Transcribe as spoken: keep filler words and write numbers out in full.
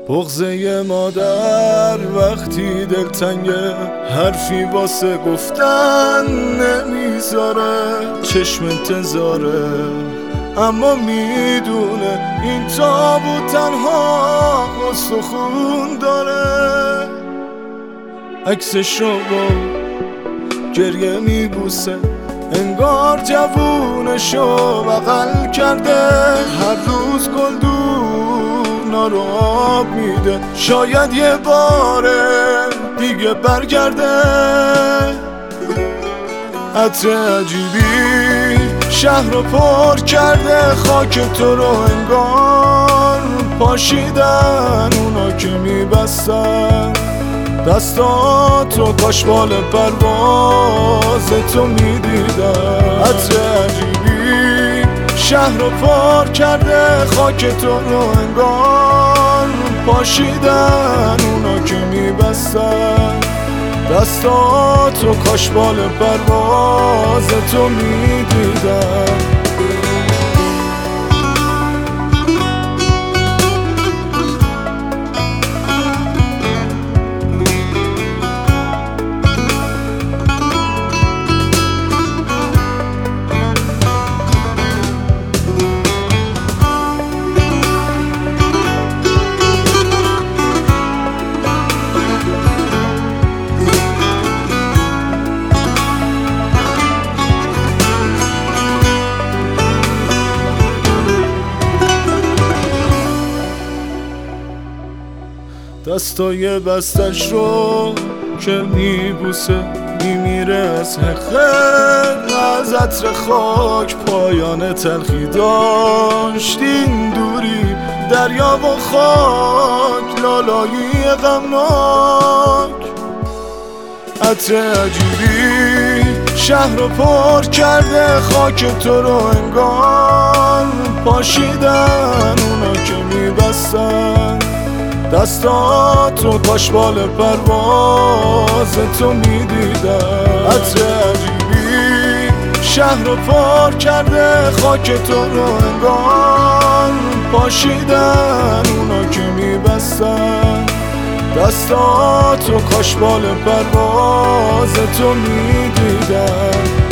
بغضه مادر وقتی دلتنگه، حرفی واسه گفتن نمیذاره، چشم انتظاره اما میدونه این تابوت تنها استخون داره. عکسشو با گریه میبوسه، انگار جوونشو بغل کرده، هر روز گلدونا رو آب میده، شاید یه باره دیگه برگرده. عطر عجیبی شهر رو پر کرده، خاک تو رو انگار پاشیدن اونا که میبستن دستاتو، کاش بال پرواز تو میدیدن. عطر عجیبی شهر رو پر کرده، خاک تو رو انگار پاشیدن اونا که میبستن دستاتو، کاش بال پرواز تو میدیدن. دستای بستش رو که میبوسه، میمیره از حقیقت، از عطر خاک پایان تلخی داشت این دوری، دریا و خاک لالایی غمناک. عطر عجیبی شهر رو پر کرده، خاک تو رو انگار پاشیدن اونا که میبستن دستاتو، کاش بال پرواز تو میدیدن. عطر عجیبی شهر رو پر کرده، خاک تو رو انگار پاشیدن اونا که میبستن دستاتو، کاش بال پرواز تو میدیدن.